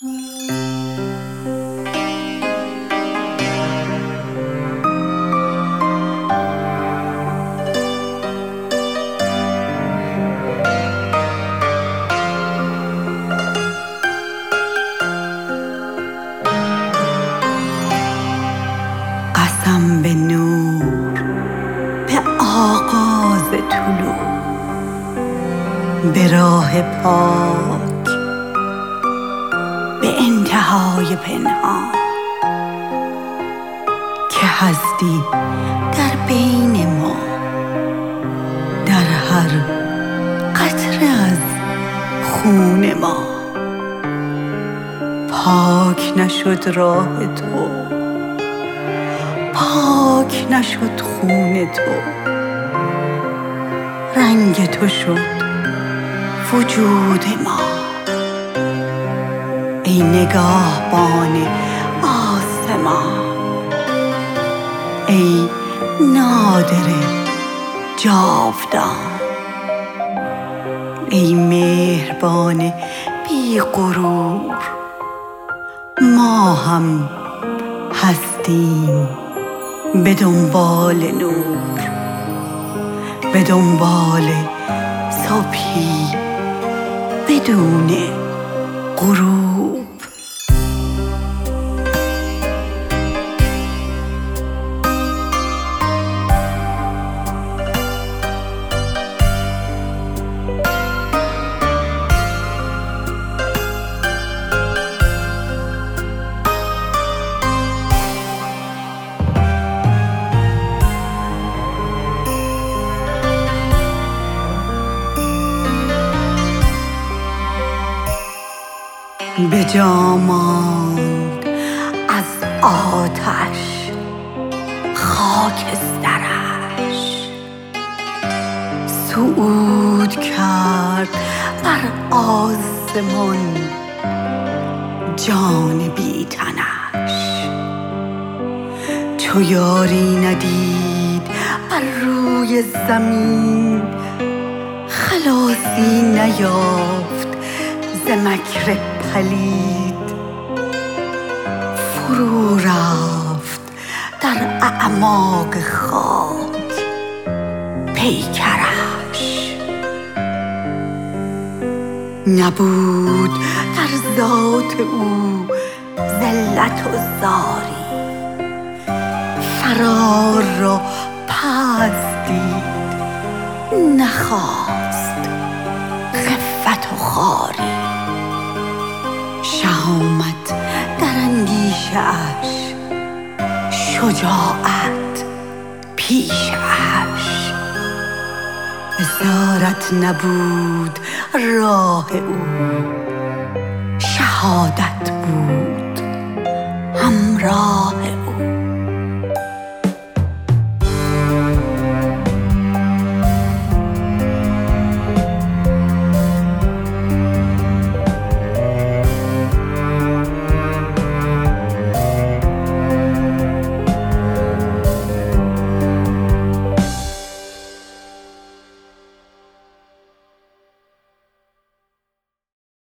قسم به نور، به آغاز طلوع، به راه پاک، به انتهای پنهان، که هستی در بین ما، در هر قطره از خون ما. پاک نشد راه تو، پاک نشد خون تو، رنگ تو شد وجود ما. ای نگاهبان آسمان، ای نادر جاودان، ای مهربان بی غرور، ما هم هستیم به دنبال نور، به دنبال صبحی بدون غروب. به جا ماند از آتش خاکسترش، صعود کرد بر آسمان جان بی تنش. چو یاری ندید بر روی زمین، خلاصی نیافت ز مکر پلید. فرو رفت در اعماق خاک پیکرش، نبود در ذات او ذلت و زاری. فرار را پست دید، نخواست خفت و خواری. شهامت در اندیشه اش، شجاعت پیشش. اسارت نبود راه او، شهادت بود همراه